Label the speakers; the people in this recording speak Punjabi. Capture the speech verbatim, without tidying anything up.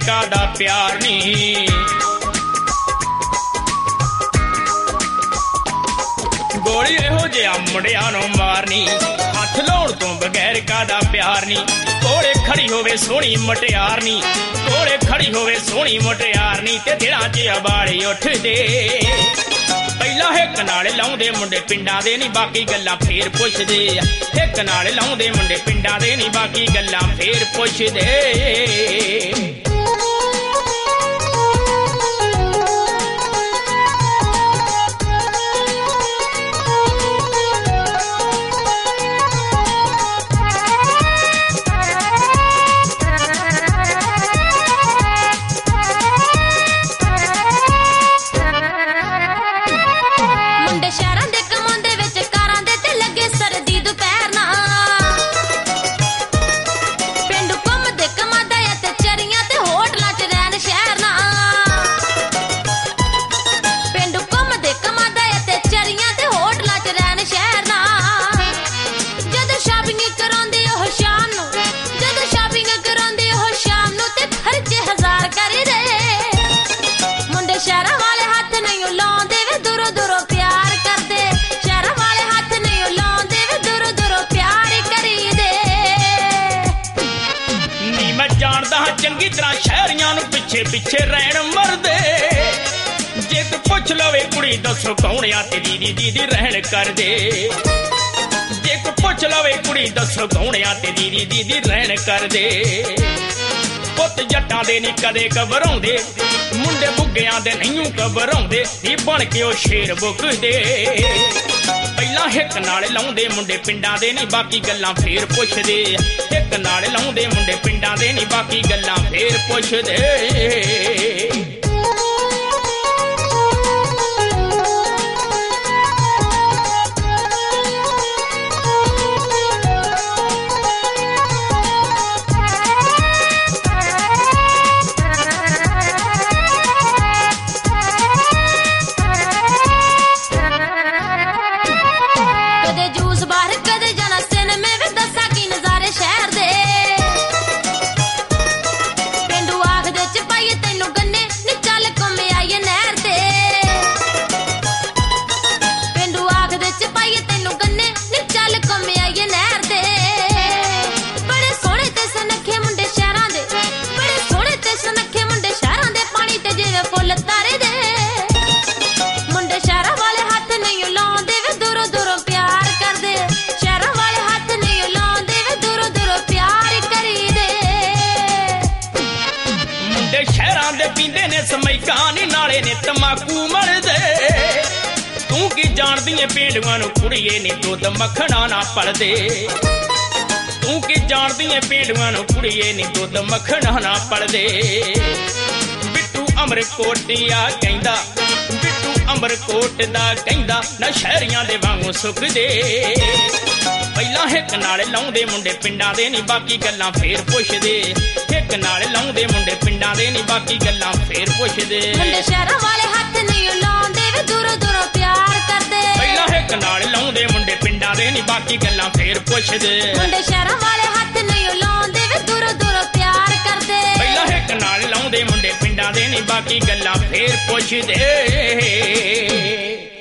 Speaker 1: कादा प्यार नी। गोली इहो जिहा मुंडियां नूं मारनी, हथ लाउण तों बगैर कादा प्यार नी। कोले खड़ी होवे सोहणी मुटियार नी, कोले खड़ी होवे सोहणी मुटियार नी, ते दिलां च अबाले उठदे। ਪਹਿਲਾਂ ਹਿੱਕ ਨਾਲ ਲਾਉਂਦੇ ਮੁੰਡੇ ਪਿੰਡਾਂ ਦੇ ਨਹੀਂ, ਬਾਕੀ ਗੱਲਾਂ ਫੇਰ ਪੁੱਛਦੇ। ਹਿੱਕ ਨਾਲ ਲਾਉਂਦੇ ਮੁੰਡੇ ਪਿੰਡਾਂ ਦੇ ਨਹੀਂ, ਬਾਕੀ ਗੱਲਾਂ ਫੇਰ ਪੁੱਛਦੇ। चंगी तरह शहरियां नूं पिछे पिछे रहण मरदे। जे तू पुछ लवे कुड़ी दसो कौन आ तेरी दीदी दी रहण कर दे। जे तू पुछ लवे कुड़ी दसो कौन आ तेरी दीदी दी रहण कर दे। पुत जट्टां दे नी कदे घबराउंदे, मुंडे बुग्गियां दे नहीं घबराउंदे, नी बन के ओ शेर बुकदे। ਪਹਿਲਾਂ ਹਿੱਕ ਨਾਲ ਲਾਉਂਦੇ ਮੁੰਡੇ ਪਿੰਡਾਂ ਦੇ ਨਹੀਂ, ਬਾਕੀ ਗੱਲਾਂ ਫੇਰ ਪੁੱਛਦੇ। ਹਿੱਕ ਨਾਲ ਲਾਉਂਦੇ ਮੁੰਡੇ ਪਿੰਡਾਂ ਦੇ ਨਹੀਂ, ਬਾਕੀ ਗੱਲਾਂ ਫੇਰ ਪੁੱਛਦੇ। नाले ने तमाकू मरदे, तू की जानदी है पेंडुआं नूं कुड़िए नी दुध मखना ना पलदे। तू की जानदी है पेंडुआं नूं कुड़िए नी दुध मखना ना पलदे। बिट्टू अमरकोटिया कहंदा, बिट्टू अमरकोट दा कहंदा, ना शहरियां दे वांगू सुख दे। ਪਹਿਲਾਂ ਹਿੱਕ ਨਾਲ ਲਾਉਂਦੇ ਮੁੰਡੇ ਪਿੰਡਾਂ ਦੇ ਨਹੀਂ, ਬਾਕੀ ਗੱਲਾਂ ਫੇਰ ਪੁੱਛਦੇ। ਹਿੱਕ ਨਾਲ ਲਾਉਂਦੇ ਮੁੰਡੇ ਪਿੰਡਾਂ ਦੇ ਨਹੀਂ, ਬਾਕੀ ਗੱਲਾਂ ਫੇਰ ਪੁੱਛਦੇ।
Speaker 2: ਮੁੰਡੇ ਸ਼ਹਿਰਾਂ ਵਾਲੇ ਹੱਥ ਨਹੀਂ ਲਾਉਂਦੇ ਵੇ ਦੂਰੋਂ ਦੂਰੋਂ ਪਿਆਰ ਕਰਦੇ।
Speaker 1: ਪਹਿਲਾਂ ਹਿੱਕ ਨਾਲ ਲਾਉਂਦੇ ਮੁੰਡੇ ਪਿੰਡਾਂ ਦੇ ਨਹੀਂ, ਬਾਕੀ ਗੱਲਾਂ ਫੇਰ ਪੁੱਛਦੇ।
Speaker 2: ਮੁੰਡੇ ਸ਼ਹਿਰਾਂ ਵਾਲੇ ਹੱਥ ਨਹੀਂ ਲਾਉਂਦੇ ਵੇ ਦੂਰੋਂ ਦੂਰੋਂ ਪਿਆਰ ਕਰਦੇ।
Speaker 1: ਪਹਿਲਾਂ ਹਿੱਕ ਨਾਲ ਲਾਉਂਦੇ ਮੁੰਡੇ ਪਿੰਡਾਂ ਦੇ ਨਹੀਂ, ਬਾਕੀ ਗੱਲਾਂ ਫੇਰ ਪੁੱਛਦੇ।